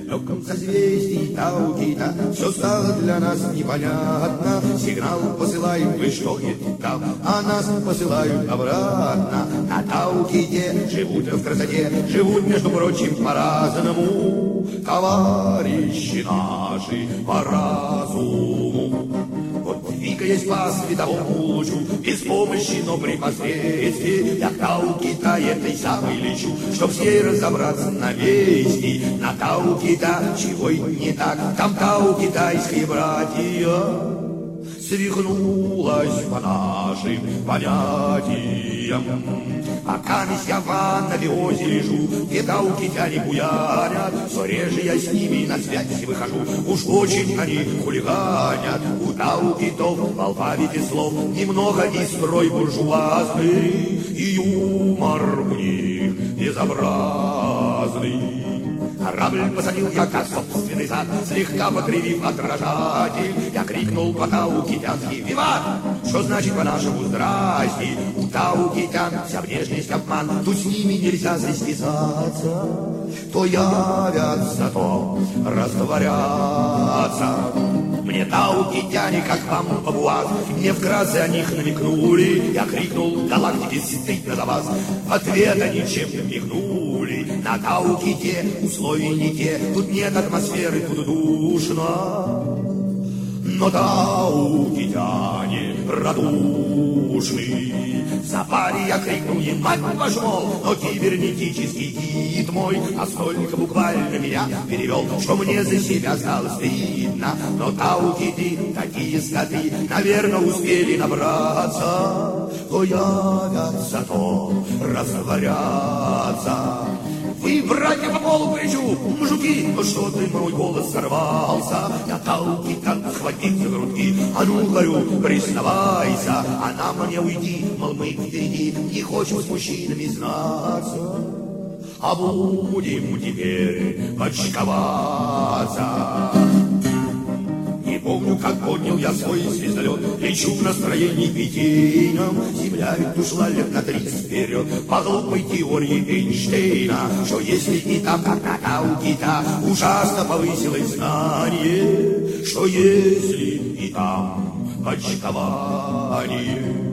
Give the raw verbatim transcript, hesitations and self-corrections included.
далеком созвездии Тау-Кита все стало для нас непонятно. Сигнал посылаем, вы что это там, а нас посылают обратно. На Тау-Ките живут в красоте, живут, между прочим, по-разному товарищи наши по разуму. Вот двигаясь по световому лучу, без помощи, но при посредстве, я к Тау-Кита этой самой лечу, чтоб с ней разобраться на месте. На Тау-Кита чего и не так, там Тау-китайские братья свихнулась по нашим понятиям. Пока я в Аннове озере лежу, где тау-китяне буянят, все реже я с ними на связь выхожу, уж очень они хулиганят. У тау-китов в алфавите слов немного и строй буржуазный, и юмор у них безобразный. Корабль посадил я, как собственный зад, слегка покривив отражатель. Я крикнул по тау-китянски «Виват!», что значит по-нашему «Здрасте!». У тау-китян вся внешность обман, тут с ними нельзя состязаться. То явятся, то растворятся. Мне тау-китяне, как вам бабуаз, мне вкратце о них намекнули. Я крикнул «Галактики, стыдно за вас!». В ответ они чем-то мигнули. На Тау-Ките условия не те, тут нет атмосферы, тут душно. Но тау-китяне радушны. За паре я крикнул им «Мать вашу, мол!», но кибернетический гид мой настолько буквально меня перевел, что мне за себя стало стыдно. Но тау-киты, такие скоты, наверное, успели набраться. То явятся, то растворятся. Вы, братья, по полу кричу, мужики, ну что ты, мой голос сорвался. Я тау-китан, схватить за грудки, а ну, говорю, признавайся. А нам мне уйди, мол, мы впереди, не хочем с мужчинами знаться. А будем теперь почковаться. Не помню, как поднял я свой звездолет, лечу в настроении питейном. Земля ведь ушла лет на тридцать вперед по глупой теории Эйнштейна, что если и там, как на Тау-Кита, ужасно повысилось знание, что если и там почкование.